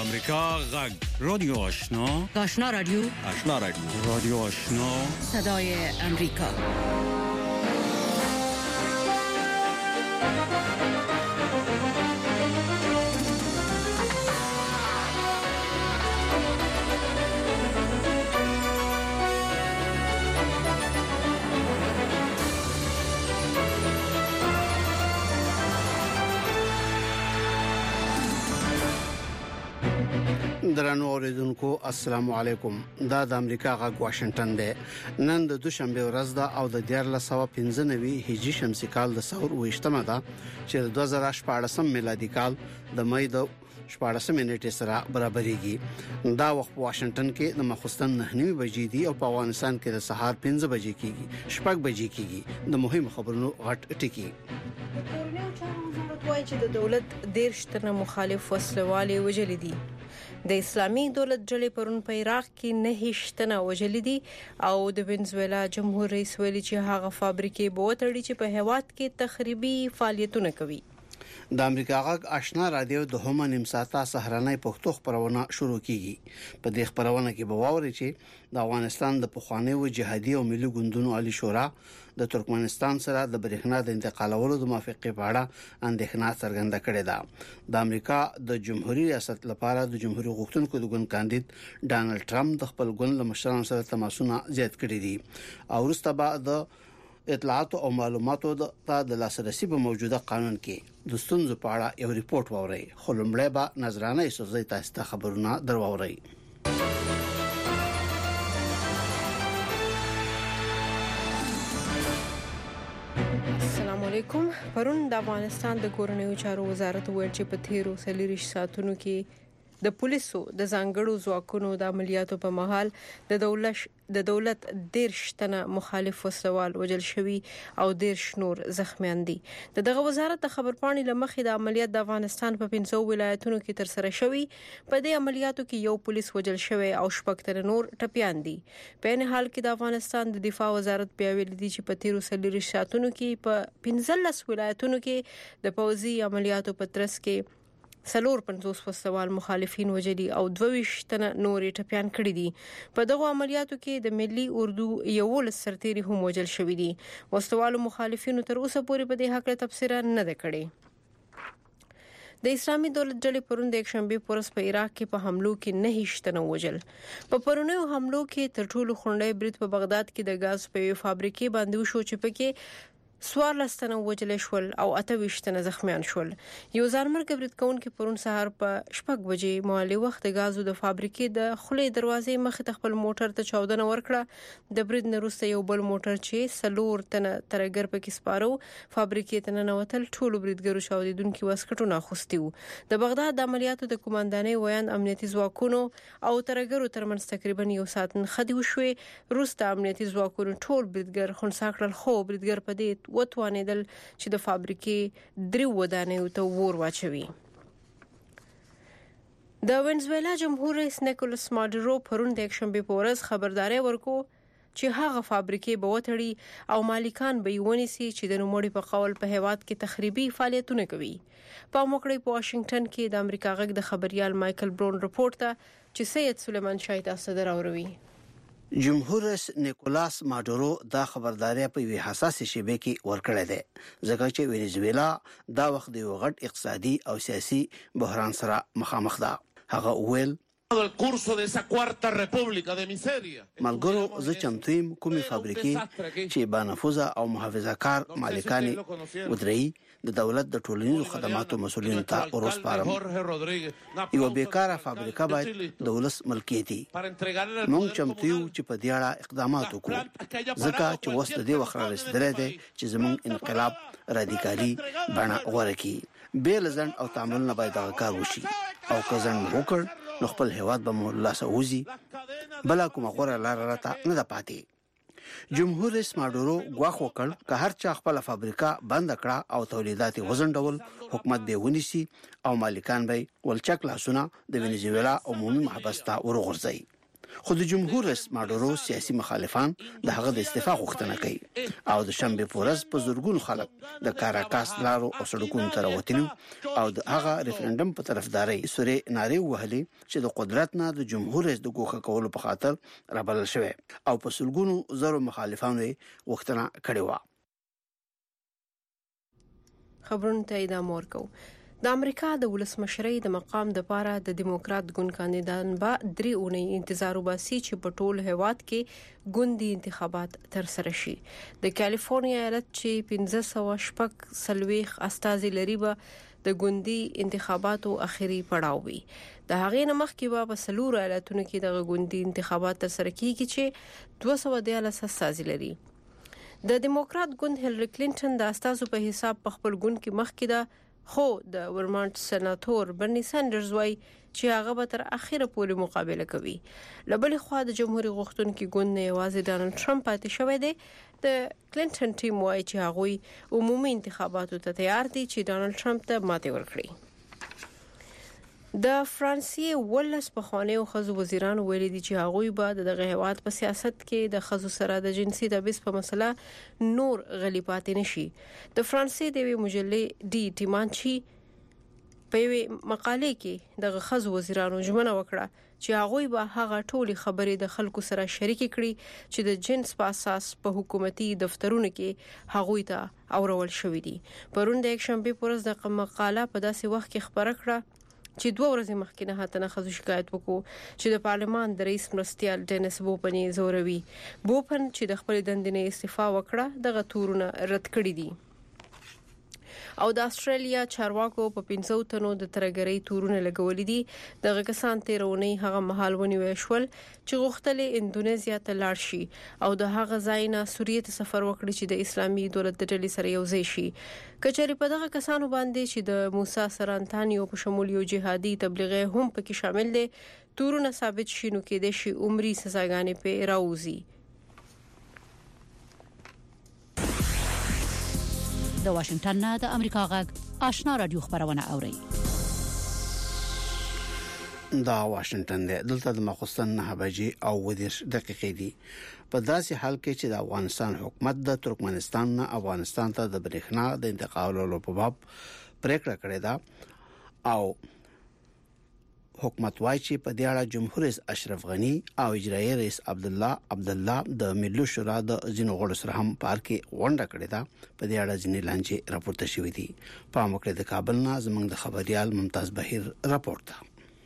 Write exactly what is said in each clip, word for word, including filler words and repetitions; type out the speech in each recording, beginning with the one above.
امریکا غږ رادیو آشنا آشنا رادیو آشنا رادیو رادیو آشنا صدای امریکا. درنو اوریدونکو السلام علیکم. دا د امریکا غږ واشنگټن دی. نن د دوشنبه ورځ ده او د دیار لسو پنځه نوي هجری شمسي کال د سور وشتمه ده چې د دوه زره شپږ میلادي کال د مې د شپږ منټې سره برابرېږي. دا وخت واشنگټن کې د مخستن نه نیمه بجې دي او په افغانستان کې د سهار پنځه بجې کېږي شپږ بجې کېږي. د مهم خبرونو غټ ټکی وایي چې د دولت دیرش تنه مخالف وسلوالې وجلې دي. د اسلامي دولت ډلې پرون په عراق کې نه هشتنه وجلې دي او د وینزویلا جمهور رئیس ویلي چې هغه فابریکې بوتړي چې په هیواد کې تخریبي فعالیتونه کوي. د امریکا غږ آشنا رادیو د هم نیم ساعته سهارنۍ پښتو خبرونه شروع کیږي. په دې خبرونه کې به واوري چې د افغانستان د پخوانیو جهادي او ملي ګوندونو عالی شورا د ترکمنستان سره د برېښنا د انتقالولو د موافقې په اړه اندېښنه څرګنده کړې ده. د امریکا د جمهوریت ریاست لپاره د جمهوریت غوښتونکو د ګوند کاندید ډانلډ ټرمپ د خپل ګوند له مشرانو سره تماسونه زیات کړي دي او وروسته بعد د اطلاعات او معلوماتو ته د لاسرسي په موجوده قانون کې د ستونزو په اړه یو ریپورت ووري. خو لومړی به نظرانه ایسوزي تاسو ته خبرونه درواوري. السلام علیکم. پرون د افغانستان د کورنیو چارو وزارت ویل چې په تیرو سلیریش ساتونو کې د پولیسو د ځانګړو ځواکونو د عملیاتو په مهال د دولت د دولت دیرش تنه مخالف وسوال وجل شوی او دیرش نور زخمیان دي. دغه وزارت د خبرپاڼې لمخې د عملیات د افغانستان په پنځو ولایتونو کې تر سره شوی. په دې عملیاتو کې یو پولیس وجل شوی او شپږ تنه نور ټپيان دي. په نه حال کې د افغانستان د دفاع وزارت بیا ویل دي چې په تیرو سلیریش ساتونو کې په پنځلس ولایتونو کې د پوځي عملیاتو په ترڅ کې سلور پنځوس وسوال مخالفین وجلي او دوه تنه نورې ټپيان کړي دي. په دغه عملیاتو کې د ملي اردو یو لس سرتيري هم وجل شوی دي. وسوالو مخالفینو تر اوسه پورې په دې حق له تفسیر نه ده کړې. د اسلامي دولت ډلې پرون د یکشنبه پورس په عراق کې په حملو کې نه هشتنه وجل. په پرونیو حملو کې تر ټولو خونډه برید په بغداد کې د غاز په یو فابریکې باندې وشو چې پکې سوار لستنه وجل شول او اته وشتنه زخمیان شول. یو ځانمرګ برید کونکي پرون سهار په شپږ بجې مالي وخت د غازو د فابریکې د خلې دروازې مخ ته خپل موټر ته چاودنه ورکړه. د برید نه وروسته یو بل موټر چې سلور تنه ترګر پکې سپارو فابریکې ته نه وتل. ټولو بریدګرو چاودیدونکو واسکټونه اخوستي وو. د بغداد د عملیاتو د کمانډانۍ ویان امنیتي ځواکونو او ترګرو ترمنځ تقریبا یو ساعت خدي وشوي. روسته امنیتي ځواکونو ټول بریدګر خنثی کړل خو بریدګر په دې وتوانیدل چې د فابریکې درې ودانیو ته ور واچوي. د وینزویلا جمهور رئیس نیکولاس ماډورو پرون د یکشنبه په ورځ خبرداري ورکو چې هغه فابریکې به وتړي او مالکان به ونیسي چې د نوموړي په قول په هیواد کې تخریبي فعالیتونه کوي. په موقع په واشنگټن کې د امریکا غږ د خبريال مایکل برون رپورټ ته چې سید سلیمان شاه تاسو دراوروي. جمهور رئیس نیکولاس ماډورو دا خبرداري په وی حساسه شیبه کې ورکړه ده ځکه چې وینزویلا دا وخت د یو غټ اقتصادي او سیاسي بحران سره مخامخ ده. هغه ویل el curso de esa cuarta república de miseria. ملګرو زه چمتویم کومې فابریکې چې با نفوذه او محافظه کار مالکان ودري د دولت د ټولنیزو خدماتو مسؤلین ته ورسپارم. یو بیکاره فابریکه باید د ولس ملکیتي. موږ چمتو یو چې په دې اړه اقدامات وکړو ځکه چې وسط دې وخت رسیدلې ده چې زموږ انقلاب رادیکالي بڼه ورکی. بیل ځن او تعامل نه باید دا کار وشي او که ځن وکړ نو خپل هیواد به مولا سعودي بلا کومه غوړه لار راته نه ده پاتې. جمهور رئیس ماډورو غواخ وکړ که هر چا خپل فابریکه بند کړه او تولیدات وزنډول حکومت به ونیسي او مالکان به ولچک لاسونه د وینزویلا عمومي محبس ته ورغورځي. خو د جمهور رئیس ماډورو سیاسي مخالفان د هغه د استعفا غوښتنه کوي او د شنبه پورز په زورګون خلک د کاراکاس لارو او سړکونو تر وتلو او د هغه ریفرندم په طرفداري سورې نارې وهلي چې د قدرت نه د جمهور رئیس د ګوښه کولو په خاطر رابلل شوی او په سلګونو زرو مخالفانو غوښتنه کړې و. خبرونه ته ادامه ورکو. د امریکا د ولسمشرۍ د مقام د پاره د دیموکرات ګوند کاندیدان با درې اونۍ انتظار وباسي چې په ټول هیواد کې ګوندي انتخابات تر سره شي. د کالیفورنیا ایالت چې پنځه سوه شپږ سلويخ استازي لري به د ګوندي انتخاباتو اخیری پړاو وي. د هغې نه مخکې به په سلور ایالتونو کې د ګوندي انتخابات تر سره کیږي چې دوه سوه دیارلس استازي لري. د دیموکرات ګوند هیلری کلینټن د استازو په حساب په خپل ګوند کې مخکې ده، خو د ورمانټ سېناتور برني سانډرز وايي چې هغه به تر اخیره پورې مقابله کوي. لبلې خوا د جمهوریت غوښتونکو ګوند نه یوازې ډانلډ ټرمپ پاتې شوی دی. د کلینټن ټیم وايي چې هغه عمومي انتخاباتو ته تیار دي چې ډانلډ ټرمپ ته ماتې ورکړي. د فرانسې ولس په خوانیو خزو وزیرانو ویلي دي چې هغوی به دغه هیواد په سیاست کې د خزو سره د جنسي تبعیض په مسله نور غلی پاتې نشي. د فرانسې د وی مجلې ډي ټیمانچي په یوه مقاله کې د خزو وزیرانو ژمنه وکړه چې هغوی به هغه ټولي خبرې د خلکو سره شریک کړي چې د جنس په اساس په حکومتي دفترونو کې هغوی ته اورول شوې دي. پرون د یک شنبه پورز د مقاله په داسې وخت کې خبره کړه چې دوه ورځې مخکې نه هاتنه خزو شکایت وکړو چې د پارلمان د رئیس مرستیال ډینس بوپن زوروي. بوپن چې د خپل دندې نه استعفا وکړه دغه تورونه رد کړی دي. او د استرالیا چارواکو په پنځو تنو د ترګری تورونه لګولې دي. دغه کسان تیرونی هغه محل ونیول شول چې غوښتل اندونیزیا ته لاړ شي او د هغه ځای نه سوریه ته سفر وکړي چې د اسلامي دولت د ډلې سره یو ځای شي. کچری په دغه کسانو باندې چې د موسی سرانتانیو په شمول یو جهادي تبلیغي هم پکې شامل دي تورونه ثابت شینو کې د شي عمرې سزاګانې په راوځي. د واشنگټن نه د امریکا غږ آشنا رادیو خبرونه اوري. دا واشنگټن دی. دلته د مخصن نه بجې او ودیش دقیقې دي. په داسې حال کې چې د افغانستان حکومت د ترکمنستان نه افغانستان ته د برېښنا د انتقالولو په باب پریکړه کړې ده او حکومت وايي چې په دې اړه جمهور رئیس اشرف غنی او اجرایي رئیس عبد الله عبد الله د ملي شورا د ځینو غړو سره هم پارکي غونډه کړې ده. په دې اړه ځینې لانجې راپورته شوې دي. په موقع د کابل نه زموږ د خبريال ممتاز بهیر راپورټ ده.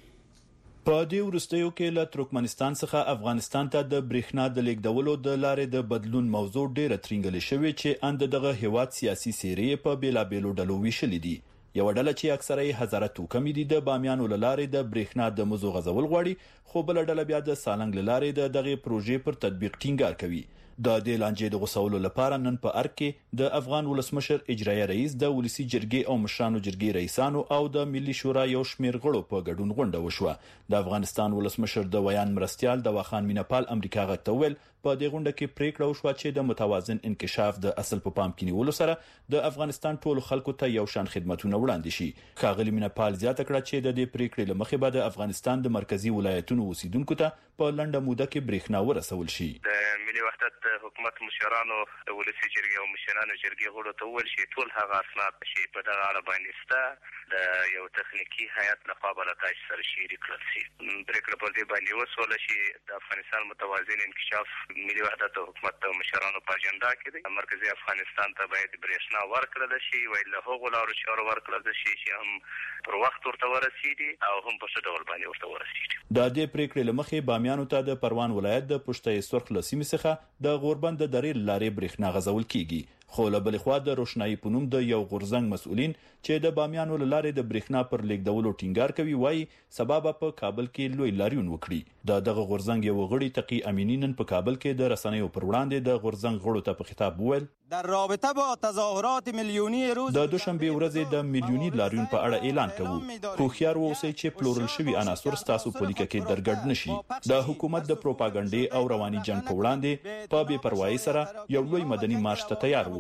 په دې ورستیو کې له ترکمنستان څخه افغانستان ته د برېښنا د لیږدولو د لارې د بدلون موضوع ډېره ترنګلې شوې چې اند دغه هیواد سیاسي سیرې په بیلابېلو ډلو ویشلې دي. یو ډله چې اکثره هزاره توکم دي د بامیانو لارې د برېښنا د مزو غزول غواړي خو بل ډله بیا د سالنګ لارې د دغه پروژې پر تطبیق ټینګار کوي. د دې لانجې د غوسولو لپاره نن په ارګ کې د افغان ولسمشر اجرایي رئیس د ولسی جرګې او مشرانو جرګې رئیسانو او د ملي شورا یو شمېر غړو په ګډون غونډه وشوه. د افغانستان ولسمشر د ویان مرستيال د واخان مینپال امریکا غږ ته ویل په دې غونډه کې پریکړه وشوه چې د متوازن انکشاف د اصل په پام کې نیولو سره د افغانستان ټول خلکو ته یو شان خدماتونه وړاندې شي. ښاغلي مینپال زیاته کړه چې د دې پریکړې لمخې به د افغانستان د مرکزی ولایتونو اوسیدونکو ته په لنډه موده کې برېښنا ورسول شي. د ملي وحدت حکومت مشرانو د ولسی جرګې او مشرانو جرګې غړو ته ویل شي ټول هغه اسناد چې په دغه اړه باندې سته د یو تخنیکی هیئت لخوا به له تاسو سره شریک کړل شي. پریکړه په دې باندې وسول شي د افغانستان متوازن انکشاف ملي وحدت حکومت او مشرانو په اجنډا کې دی. مرکزی افغانستان ته باید برېښنا ورکړل شي ویل له هغو لارو چارو ورکړل شي چې هم پر وخت ورته ورسیږي او هم په څه ډول باندې ورته ورسیږي. د دې پریکړې لمخې بامیانو ته د پروان ولایت د پشتې سرخ لسیمې څخه د غوربند د درې لارې برېښنا غزول کیږي. خو له بل خوا د روشنايي په نوم د یو غورزنګ مسؤلین چې د بامیانو لارې د برېښنا پر لیږدولو ټینګار کوي وایي سبب په کابل کې لوی لاریون وکړي. د دغه غورزنګ یو غړي تقی امینی نن په کابل کې د رسنیو پر وړاندې د غورزنګ غړو ته په خطاب وویل در رابطه با تظاهرات میلیونی روز د دوشنبه ورځ د میلیونی لاریون په اړه اعلان کوو. خوخيار اوسئ چې پلورل شوی عناصر ستاسو په لیکه کې درګډ نشي. د حکومت د پروپاګاندا او رواني جنگ په وړاندې په بې پروايي سره یو لوی مدني مارش ته تیار وو.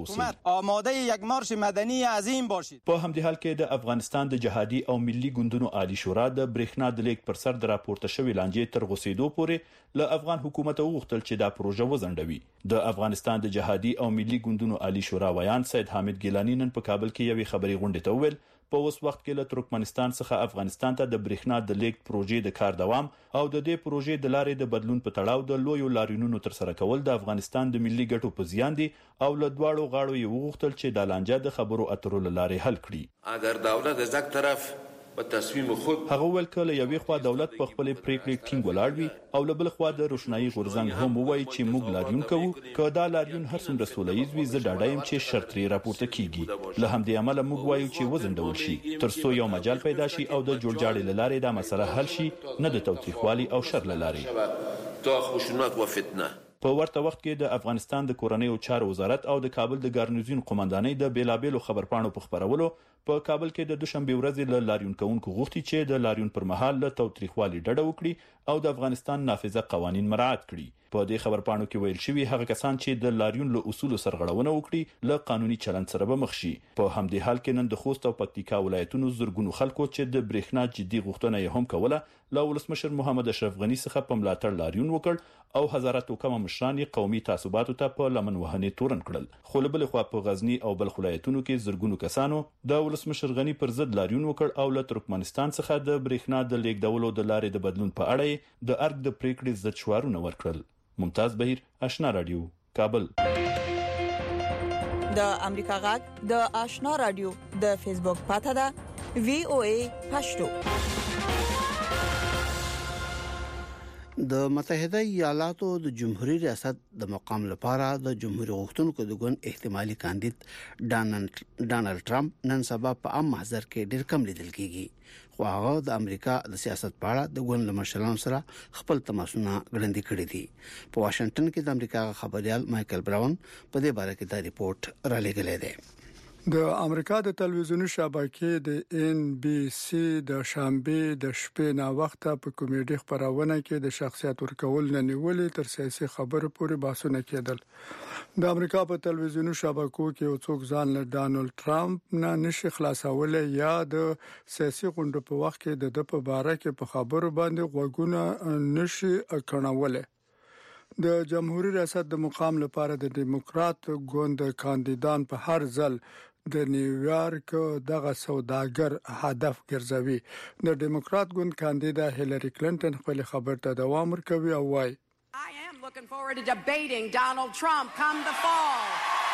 اوسئ. آماده یک مارش مدنی عظیم باشید. په همدې حال کې د افغانستان د جهادي او ملي ګوندونو عالی شورا د برېښنا د لیک پر سر د راپورته شوی لانجې تر غوسېدو پورې له افغان حکومت وغوښتل چې دا پروژه وزندوي. د افغانستان د جهادي او ملي ګوندونو عالی شورا ویان سید حامد ګیلانی نن په کابل کې یوې خبري غونډې ته وویل په اوس وخت کې له ترکمنستان څخه افغانستان ته د برېښنا د لیک پروژې د کار دوام او د دې پروژې د لارې د بدلون په تړاو د لویو لاریونونو تر سره کول د افغانستان د ملي ګټو په زیان دي او له دواړو غاړو یې وغوښتل چې د لانجه د خبرو اترو لارې حل کړي. اگر دولت از یک طرف په تصمیم خود هغه ول کله یوې خوا دولت په خپل پریکړې ټینګ ولاړ وي او له بل خوا د روشنايي غورځنګ هم وایي چې موږ لاریون کوو که دا لاریون هر څومره سولهییز وي زه ډاډه یم چې شرط لري راپورته کیږي. له همدې امله موږ وایو چې وزندول شي ترڅو یو مجال پیدا شي او د جوړجاړي لارې دا مسله حل شي نه د توتیخوالي او شر لارې. تا خشونت و فتنه په ورته وخت کې د افغانستان د کورنیو چارو وزارت او د کابل د ګارنیزیون قومندانۍ د بیلابېلو خبرپاڼو په خبرولو په کابل کې د دوشنبه ورځې له لاریون کوونکو غوښتي چې د لاریون پر مهال له توتریخوالي ډډه وکړي او د افغانستان نافذه قوانين مراعات کړي. په دې خبرپاڼو کې ویل شوی هغه کسان چې د لاریون له اصول سرغړونه وکړي له قانوني چلند سره به مخ شي. په همدې حال کې نن د خوست او پکتیکا ولایتونو زرګونو خلکو چې د برېښنا جدي غوښتنه یې هم کوله له ولسمشر محمد اشرف غنی څخه په ملاتړ لاریون وکړ او هزاراتو کم مشران قومي تعصباتو ته په لمن وهنې تورن کړل. خو له بل خوا په غزنی او بلخ ولایتونو کې زرګونو کسانو د ولسمشر غنی پر ضد لاریون وکړ او له ترکمنستان څخه د برېښنا د لیږدولو د لارې د بدلون په اړه د ارګ د پریکړې ضد شعارونه ورکړل. ممتاز بهیر، آشنا رادیو، کابل. د امریکا غږ د آشنا رادیو د فیسبوک پاڼه ده وی او ای پښتو. د متحده ایالاتو د جمهوریت ریاست د مقام لپاره د جمهوریت غوښتونکو د ګوند احتمالي کاندید ډانلډ ټرمپ نن سبا په عام محضر کې ډیر کم لیدل کیږي. خو هغه د امریکا د سیاست په اړه د ګوند مشرانو سره خپل تماسونه ګړندې کړي دي. په واشنگټن کې د امریکا خبريال مايكل براون په دې باره کې دا ریپورت را لېږلی دی. د امریکا د تلویزیونی شبکې د ان بي سي د شنبه د شپې نا وخته په کمیډي خبرونه کې د شخصیت ورکول نه نیولې تر سیاسي خبرو پورې بحثونه کېدل. د امریکا په تلویزیونی شبکو کې یو څوک ځان له ډانلډ ټرمپ نه نشي خلاصول یا د سیاسي غونډو په وخت کې د د په باره کې په خبرو باندې غوږونه نشي کڼول. د جمهوریت ریاست د مقام لپاره د دیموکرات ګوند کاندیدان په هر ځل د نیویارک دغه سوداګر هدف ګرځوي. د دیموکرات ګوند کاندیدا هیلری کلینټن خپل خبر ته دوام ورکوي او وايي I am looking forward to debating Donald Trump come the fall.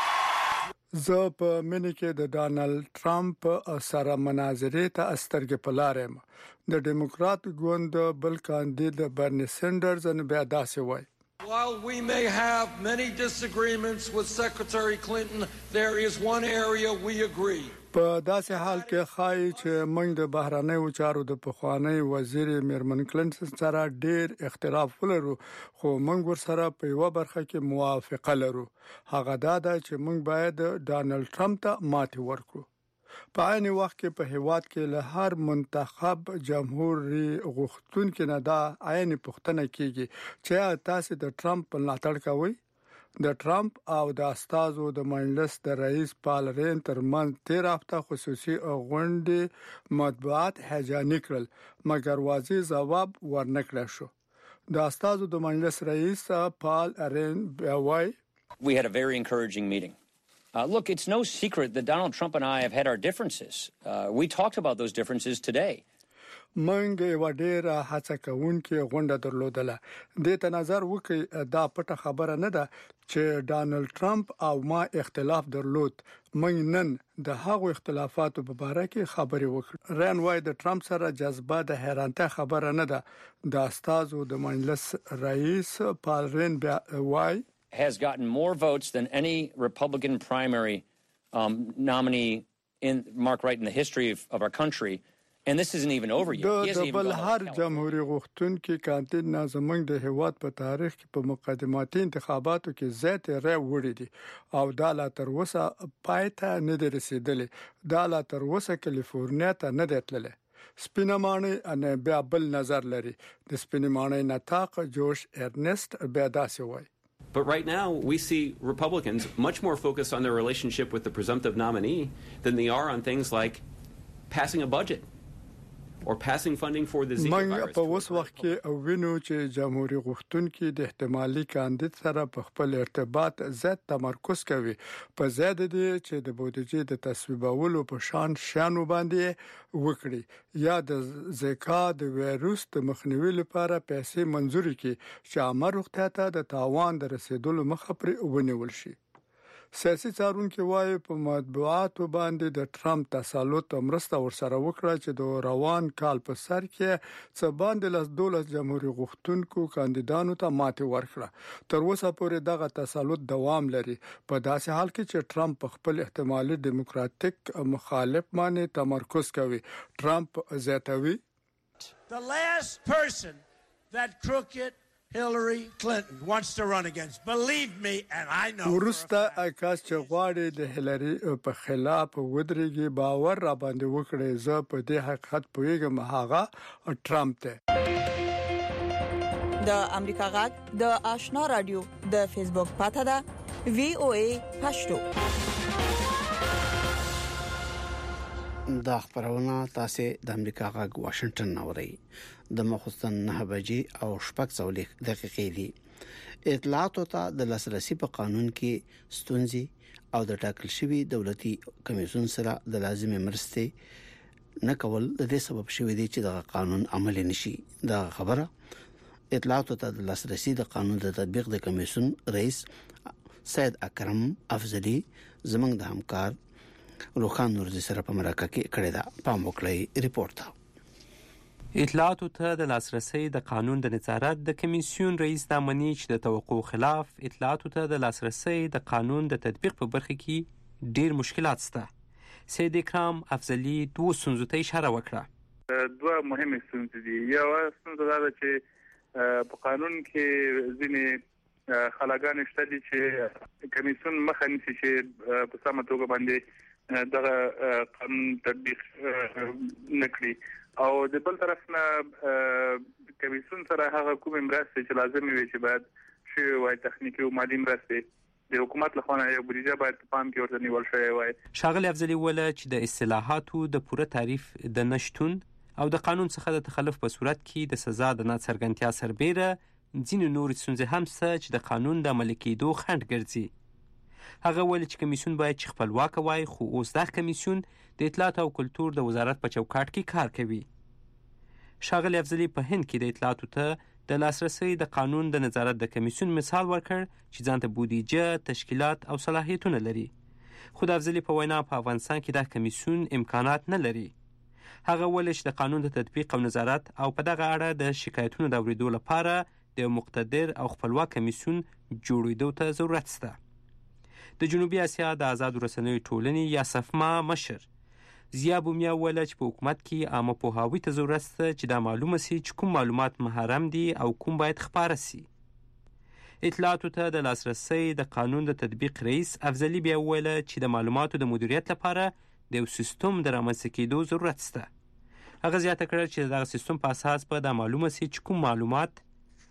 زه په منی کې د ډانلډ ټرمپ سره مناظرې ته استرګې پلارم. د دیموکرات ګوند بل کاندید برني سندرز ان بیا داسې وایي While we may have many disagreements with Secretary Clinton, there is one area we agree. په داسې حال کې خای چې موږ د بهرانه چارو د پخوانی وزیر میرمن کلینټن سره ډیر اختلاف ولرو خو موږ ورسره په یو برخه کې موافقه لرو. هغه دا ده چې موږ باید ډانلډ ټرمپ ته ماتې ورکړو. په عین وخت کې په هیواد کې له هر منتخب جمهوریت غوښتونکو نه دا عین پوښتنه کیږي چې تاسو د ټرمپ ملاتړ کوئ. د ټرمپ او د استازو د مجلس د رئیس پال رین ترمنځ تیر هفته خصوصي غونډې مطبوعات هجاني کړل مګر واضح ځواب ورنکړل شو. د استازو د مجلس رئیس پال رین وايي We had a very encouraging meeting. Uh, look, it's no secret that Donald Trump and I have had our differences. Uh, we talked about those differences today. منګ یو ډیر هڅه کوونکې غونډه درلودله. د ته نظر وکي دا پټه خبره نه ده چې ډانلډ ټرمپ او ما اختلاف درلود. منګ نن د هغو اختلافاتو په اړه کې خبرې وکړه. رین وای د ټرمپ سره جذبه د حیرانتیا خبره نه ده. د استازو د مجلس رئیس پال رین وای has gotten more votes than any Republican primary um, nominee in Mark Wright in the history of, of our country. And this isn't even over yet. He hasn't even بل هر جمهوریت غوښتونکي کاندید نازمنګ د هیواد په تاریخ کې په مقدماتي انتخاباتو کې زیات رای وړي دي او دا لا تر اوسه پایته نه دی رسیدلی. دا لا تر اوسه کالیفورنیا ته نه دی تللی. سپینمانه ان بیا بل نظر لري. د سپینمانه نطاق جوش ارنست بیا داسې وایي But right now, we see Republicans much more focused on their relationship with the presumptive nominee than they are on things like passing a budget or passing funding for the Zika من virus. په اوس وخت کې وینو چې جمهوریت غوښتونکي د احتمالي کاندید سره په خپل ارتباط زیات تمرکز کوي په زیات دي چې د بودیجې د تصویبولو په شان شانو باندې وکړي یا د زیکا د وایروس د مخنیوي لپاره پیسې منزوري کړي چې عامه روغتیا ته د تاوان د رسیدلو مخه پرې ونیول شي. سیاسي څارونکو وايي په مطبوعاتو باندې د ټرمپ تسلط مرسته ورسره وکړه چې د روان کال په سر کې څه باندې لاس دولس جمهوریت غوښتونکو کاندیدانو ته ماتې ورکړه. تر اوسه پورې دغه تسلط دوام لري په داسې حال کې چې ټرمپ په خپل احتمالي دیموکراتیک مخالف باندې تمرکز کوي. ټرمپ زیاتوي The last person that crooked Hillary Clinton wants to run against. Believe me, and I know. ورسته اکاس چې غواړي د هیلری په خلاف ودرېږي باور را باندې وکړي. زه په دې حقیقت پوهیږم هغه ټرمپ ته. د امریکا غږ د آشنا رادیو د فیسبوک پاته ده وی او ای پښتو. دا خبرونه تاسو د امریکا غږ واشنگټن نوري د مخصن نه بجې او شپږ څولې دقیقې دي. اطلاعاتو ته د لاسرسي په قانون کې ستونزې او د ټاکل شوی دولتي کمیسیون سره د لازمي مرستې نه کول د دې سبب شوی دی چې د قانون عملي نشي. دا خبره اطلاعاتو ته د لاسرسي د قانون د تطبیق د کمیسیون رئیس سید اکرم افضلی زمنګ د همکار روخان نورزي سره په مرکه کې کړی دا. پام وکړئ ریپورت ته. اطلاعاتو ته د لاسرسي د قانون د نظارت د کمیسیون رئیس د امنی چې د توقع خلاف اطلاعاتو ته د لاسرسي د قانون د تطبیق په برخه کې ډیر مشکلات شته. سید اکرم افضلی دوه ستونزو ته اشاره وکړه. دوه مهمه ستونزې دي. یو ستونزه دا ده چې په قانون کې ځینې خلاګان شته دي چې کمیسیون مخه نیسي چې په سمه توګه باندې دغه قانون تطبیق نکړي او د بل طرف نه کمیسیون سره هغه کومې مرستې چې لازمي وي چې باید شي وای تخنیکی او مالی مرستې د حکومت لخوا یو بودیجه باید په پام کې ورته نیول شوی وای. شاغلی افضلی ویل چې د اصلاحاتو د پوره تعریف د نشټون او د قانون څخه د تخلف په صورت کې د سزا د ناڅرګندتیا سربېره ځینې نور ستونزې هم شته چې د قانون د عملي کېدو خنډ ګرځي. هغه ویل چې کمیسیون باید چې خپلواک وای خو اوس د کمیسیون د اطلاعات او کلتور د وزارت په چوکاټ کې کار کوي. شاغلی افضلی په هند کې د اطلاعاتو ته د لاسرسي د قانون د نظارت د کمیسیون مثال ورکړ چې ځانته بودیجه، تشکیلات او صلاحیتونه لري. خو د افضلی په وینا په افغانستان کې د کمیسیون امکانات نه لري. هغه ویل چې د قانون د تطبیق او نظارت او په دغه اړه د شکایتونو د اوریدو لپاره د مقتدر او خپلواک کمیسیون جوړېدو ته ضرورت شته. د جنوبي اسیا د آزاد رسنیو ټولنې یا سفما مشر زیا بومیا ویل چې په حکومت کې عامه پوهاوي ته ضرورت شته چې دا معلومه سي چې کوم معلومات محرم دي او کوم باید خپاره سي. اطلاعاتو ته د لاسرسي د قانون د تطبیق رئیس افضلی بیا ویل چې د معلوماتو د مدیریت لپاره د یو سیستم د رامنځته کېدو ضرورت شته. هغه زیاته کړه چې دغه سیستم په اساس به دا معلومه سي چې کوم معلومات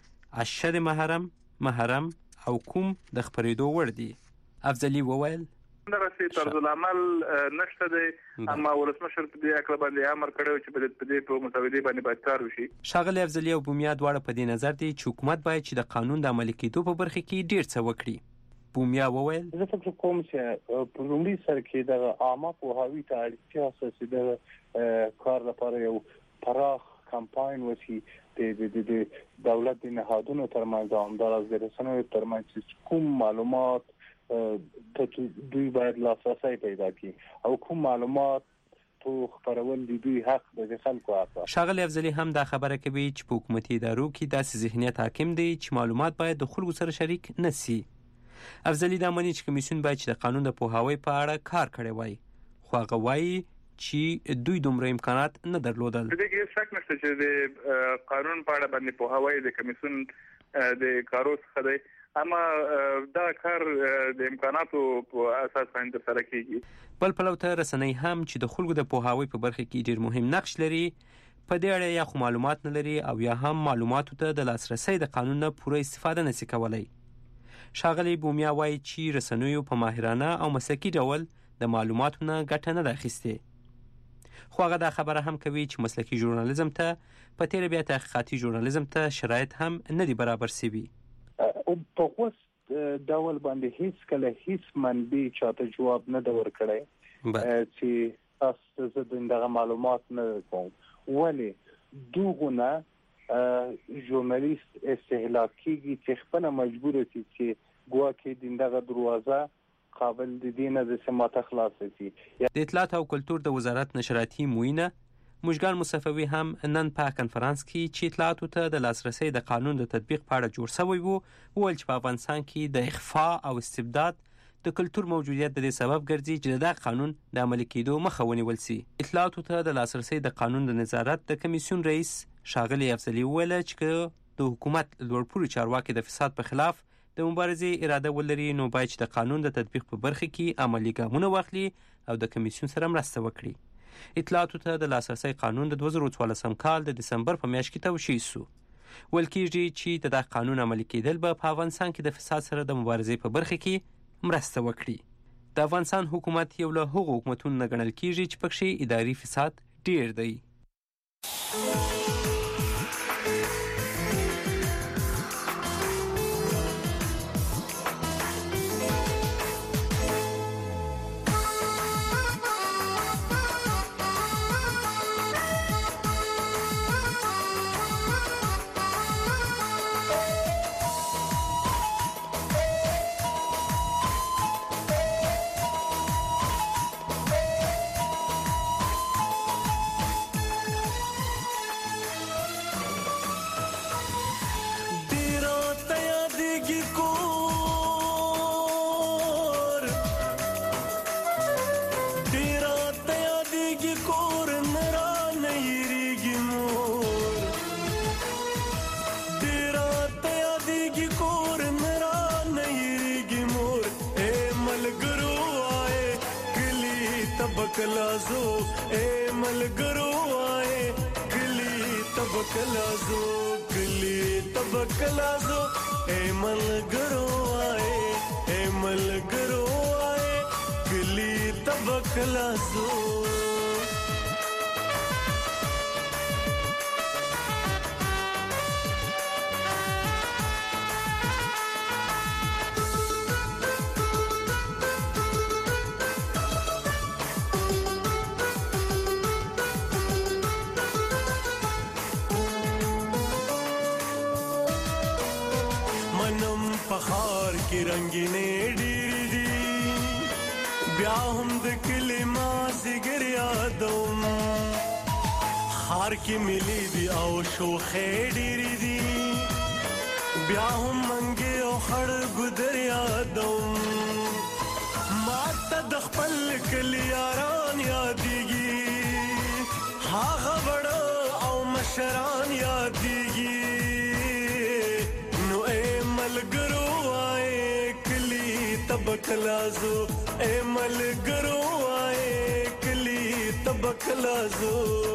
اشد محرم، محرم او کوم د خپرېدو وړ دي. افضلی وویل دغه سي طرز العمل نشته دی، اما ولسمشر په دې اکل باندې امر کړو چې په دې په مساوي باندې باید کار وشي. شاغلی افضلی او بومیا دواړه په دې نظر دي چې حکومت باید چې د قانون د عملي کېدو په برخه کې ډیر څه وکړي. بومیا وویل زه فکر کوم چې په لومړي سر کې د عامه پوهاوي ته اړتیا اساسي د کار لپاره یو پراخ کمپاین وشي د د دولت د نهادونو ترمنځ او همدارس د رسنیو ترمنځ کوم معلومات ته دوی باید لاسرسی پیدا کړي او کوم معلومات تو خبرول دي دوی حق د خلکو حق. شاغلی افضلی هم دا خبره کوي چې په حکومتي ادارو کې داسې ذهنیت حاکم دی چې معلومات باید د خلکو سره شریک نشي. افضلی دا مانی چې کمیسیون باید چې د قانون د پوهاوی په اړه کار کړی وای، خو هغه وایي چې دوی دومره امکانات نه درلودل. د دې شک نشته چې د قانون په اړه باندې پوهاوی د کمیسیون د کارو څخه دی، اما دا کار د امکاناتو په اساس باندې سره کیږي. بل پلو ته رسنۍ هم چې د خلکو د پوهاوی په برخه کې ډیر مهم نقش لري، په دې اړه یا خو معلومات نه لري او یا هم معلوماتو ته د لاسرسي د قانون نه پوره استفاده نشي کولای. ښاغلی بومیا وایي چې رسنیو په ماهرانه او مسلکي ډول د معلوماتو نه ګټه نه ده اخیستې. خو هغه دا خبره هم کوي چې مسلکي ژورنالیزم ته په تېره بیا تحقیقاتي ژورنالیزم ته شرایط هم نه دي برابر سوي. په اوس ډول باندې هیڅ کله هیڅ منبع چاته جواب نه ده ورکړی چې تاسو زه دغه معلومات نه کوم. ولې دوغونه ژورنالیست استهلاک کیږي چې خپل مجبور دي چې ګواکې دغه دروازه قابل دي دینه د سماته خلاص شي. د اطلاعات او کلتور د وزارت نشراتي موینه مشګان مصطفی هم نن په کانفرنس کې چې اطلاعاتو ته د لاسرسي د قانون د تطبیق په اړه جوړ شوی وو وویل چې په افغانستان کې د اخفاء او استبداد د کلتور موجودیت د دې سبب ګرځي چې د قانون د عملي کېدو مخه ونیول شي. اطلاعاتو ته د لاسرسي د قانون د نظارت د کمیسیون رئیس ښاغلی افضلي وویل چې د حکومت لوړپوړي چارواکي د فساد په خلاف د مبارزې اراده ولري نو باید چې د قانون د تطبیق په برخه کې عملي ګامونه واخلي او د کمیسیون سره مرسته وکړي. اطلاعاتو ته د لاسرسي قانون د دوه زره څوارلسم کال د دسمبر په میاشت کې توشیح شو. ویل کېږي چې د دغه قانون عملي کېدل به په افغانستان کې د فساد سره د مبارزې په برخه کې مرسته وکړي. د افغانستان حکومت یو له هغو حکومتونو نه ګڼل کېږي چې پکې اداري فساد ډیر دی. کلازو اے ملګرو آئے گلی تب کلازو گلی تب کلازو اے ملګرو آئے اے ملګرو آئے گلی تب کلازو. پخار کی رنگینې ډېرې دي بیا هم د کلي مازدیګر یادوم خار کې ملي دي او شوخې ډېرې دي بیا هم منګې او خړ ګودر یادوم ما ته د خپل کلي یاران یادېږي هغه وړه او مشران یادېږي نو اے ملګرو تب کلازو اے ملګرو آئے کلی تب کلازو.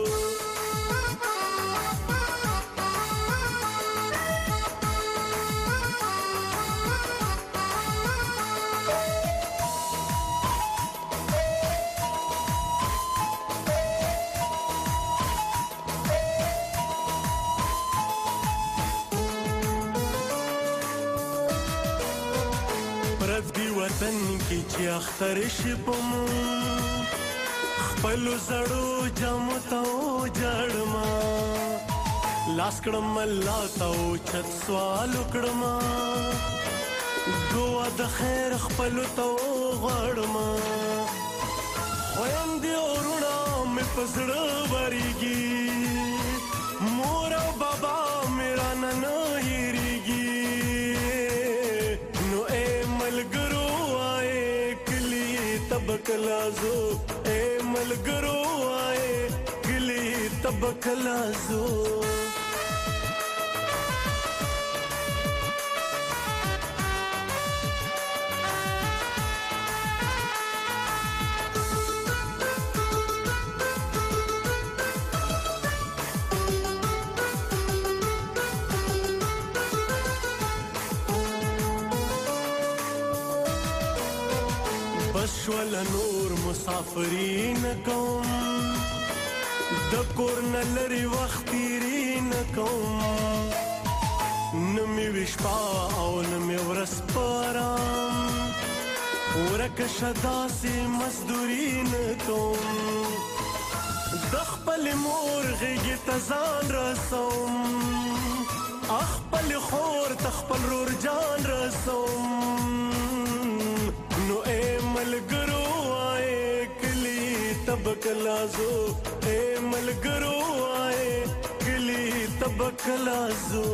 وطن کی چې اختر شپم خپل زړو جامو ته جړما لاس کړم الله ته چت سوال کړم دعا د خیر خپل ته غړما خويندې اورونه مې پسړ وريږي مور او بابا میرا نن هېریږي نو اے ملګرو تب کلازو اے ملګرو آئے گلی تب کلازو. شول نور مسافرین کوم د کور نه لري وخت تیرین کوم نمی وشپا او نمی ورس پارام ورک شدا سی مزدورین کوم د خپل مور غیږ ته ځان رسوم خپل خور تخپل رور جان رسوم نو اے ملګرو آئے کلی تبک لازو اے ملګرو آئے کلی تبک لازو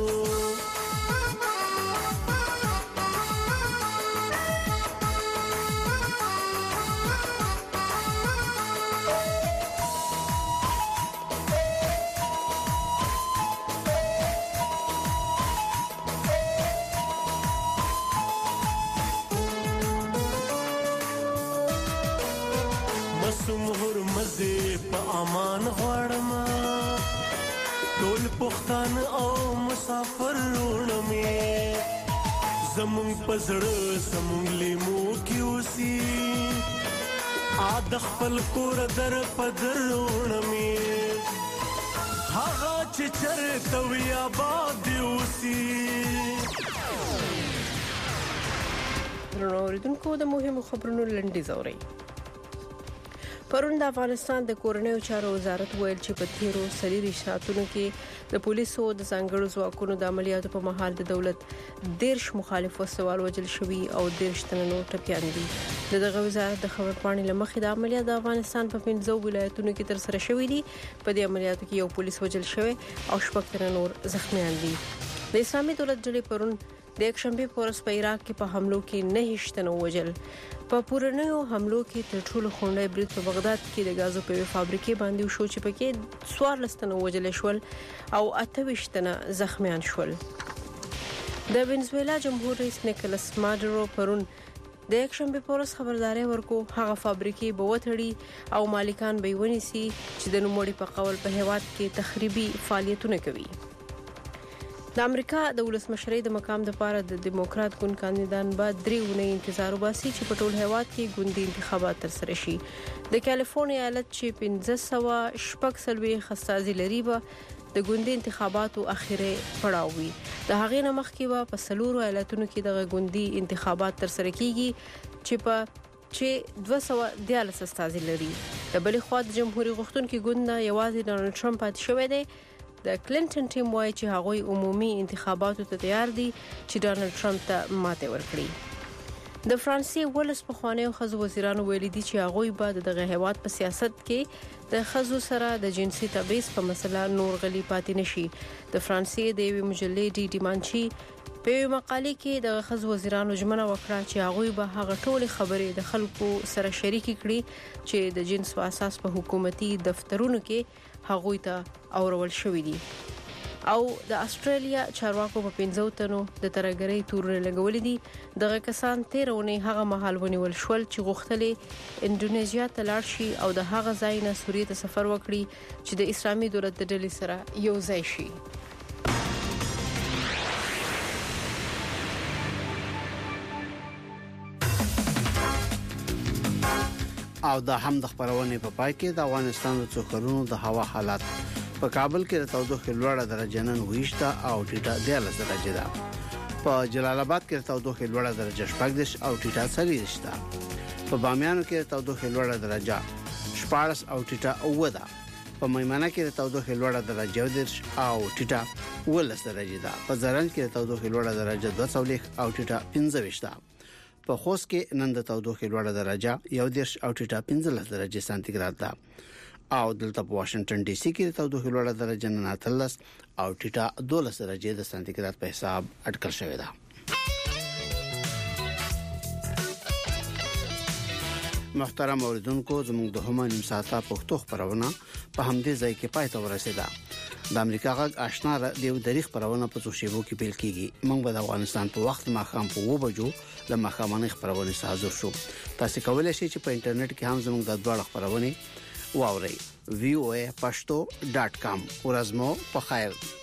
امان غواړم ټول پښتون او مسافر ورونمې زمون پزړه زمون لیمو کې اوسي ا د خپل کور در پدر ورونمې هغه چې چرته وي آباد اوسي اوریدونکو د مهمو خبرونو لنډیز اورئ. پرون د افغانستان د کورنیو چارو وزارت ویل چې په تیرو څلوېښتو ساعتونو کې د پولیسو د ځانګړو ځواکونو د عملیاتو په مهال د دولت دیرش مخالف وسوال وجل شوي او دیرش تنه نور ټپیان دي. دغه وزارت د خبرپاڼې لمخې د عملیات د افغانستان په پنځو ولایتونو کې تر سره شوې دي. په دې عملیاتو کې یو پولیس وجل شوی او شپږ تنه نور زخمیان دي. د اسلامي دولت ډلې پرون د یکشنبه په ورځ په عراق کې په حملو کې نه هیڅ وجل. په پورنیو حملو کې تر ټولو خونډه برید په بغداد کې د غازو په فابریکې باندې شو چې پکې څوارلس تنه وجل شول او اته ویشت تنه زخمیان شول. د وینزویلا جمهور رئیس نیکولس مادورو پرون د یکشنبه په ورځ خبرداري ورکو هغه فابریکې به وټړي او مالکان به ونیسي چې د نوموړي په قول په هیواد کې تخریبي فعالیتونه کوي. د امریکا د ولسمشرۍ د مقام لپاره د دیموکرات ګوند کاندیدان به درې ونې انتظار وباسي چې په ټول هیواد کې ګوندي انتخابات ترسره شي. د کالیفورنیا ایالت چې پنځه سوه شپږ څلوېښت استازي لري به د ګوندي انتخاباتو اخیری پړاو وي. د هغې نه مخکې به په څلورو ایالتونو کې د ګوندي انتخابات ترسره کیږي چې په چې دوه سوه دیارلس استازي لري. د بلې خوا د جمهوریت غوښتونکي ګوند نه یوازې ډانلډ ټرمپ پاتې شوی دی. د کلینټن ټیم وایي چې هغوی عمومي انتخاباتو ته تیار دي چې ډانلډ ټرمپ ته ماته ورکړي. د فرانسې ولس په خوانیو خزو وزیرانو ویلي دي چې هغوی به دغه هیواد په سیاست کې د خزو سره د جنسي تبعیض په مسله نور غلي پاتې نشي. د فرانسې د یوې مجلې ډي ډیمانچي په یو مقاله کې د خزو وزیرانو ژمنه وکړه چې هغوی به هغه ټول خبرې د خلکو سره شریک کړي چې د جنس په اساس په حکومتي دفترونو کې هغوی ته اورول شوې دي. او د استرالیا چارواکو په پنځو تنو د ترګرۍ تورونه لګولې دي. دغه کسان تیرونه هغه مهال ونیول شول چې غوښتلې انډونیزیا ته لاړ شي او د هغه ځای نه سوریه ته سفر وکړي چې د اسلامي دولت د ډلې سره یو ځای شي. او دا هم د خبرونه په پای کې د افغانستان د څوکرونو د هوا حالات. په کابل کې د تودوخې لوړه درجه نن ویشته او ټیټه دیارلس درجه ده. په جلال آباد کې د تودوخې لوړه درجه شپږ او ټیټه څلوېښت ده. په بامیان کې د تودوخې لوړه درجه شپږ او ټیټه اووه ده. په میمنه کې د تودوخې لوړه درجه دیرش او ټیټه اوولس درجه ده. په زرنج کې د تودوخې لوړه درجه دوه څلوېښت او ټیټه پنځه ویشت ده. په خوست کې نن د تودوخې لوړه درجه یو دیرش او ټیټه پنځلس درجه سانتیګراد ده. او دلته په واشنگټن ډي سي کې د تودوخې لوړه درجه نن اتلس او ټیټه دولس درجه د سانتیګراد په حساب اټکل شوې ده. محترم اوریدونکو زموږ د هم نیم ساعته پښتو خبرونه په همدې ځای کې پای ته ورسیده. د امریکا غږ آشنا رادیو د تاریخ خبرونه په څو شیبو کې پیل کیږي. موږ به د افغانستان په وخت ماښام په و بجو د ماښامنۍ خبرونه حاضر شو. تاسو کولای شئ چې په انټرنیټ کې هم زموږ د دوه خبرونه واورئ. وی او ای پښتو ډاټ کام ورځمو په خیر.